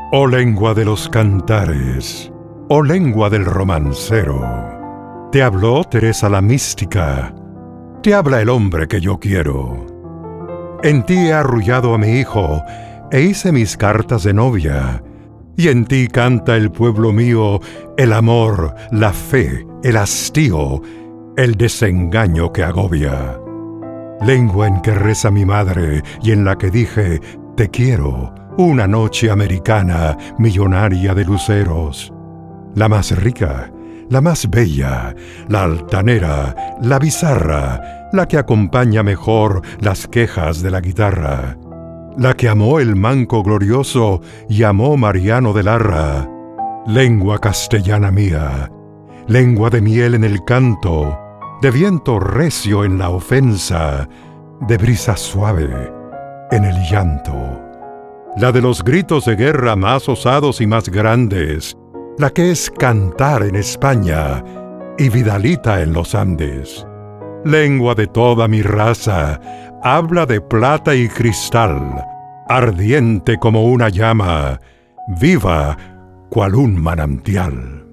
Oh lengua de los cantares, oh lengua del romancero, te habló Teresa la mística, te habla el hombre que yo quiero. En ti he arrullado a mi hijo e hice mis cartas de novia, y en ti canta el pueblo mío el amor, la fe, el hastío, el desengaño que agobia. Lengua en que reza mi madre y en la que dije te quiero, una noche americana millonaria de luceros. La más rica, la más bella, la altanera, la bizarra, la que acompaña mejor las quejas de la guitarra. La que amó el manco glorioso y amó Mariano de Larra. Lengua castellana mía, lengua de miel en el canto, de viento recio en la ofensa, de brisa suave en el llanto. La de los gritos de guerra más osados y más grandes, la que es cantar en España y Vidalita en los Andes. Lengua de toda mi raza, habla de plata y cristal, ardiente como una llama, viva cual un manantial.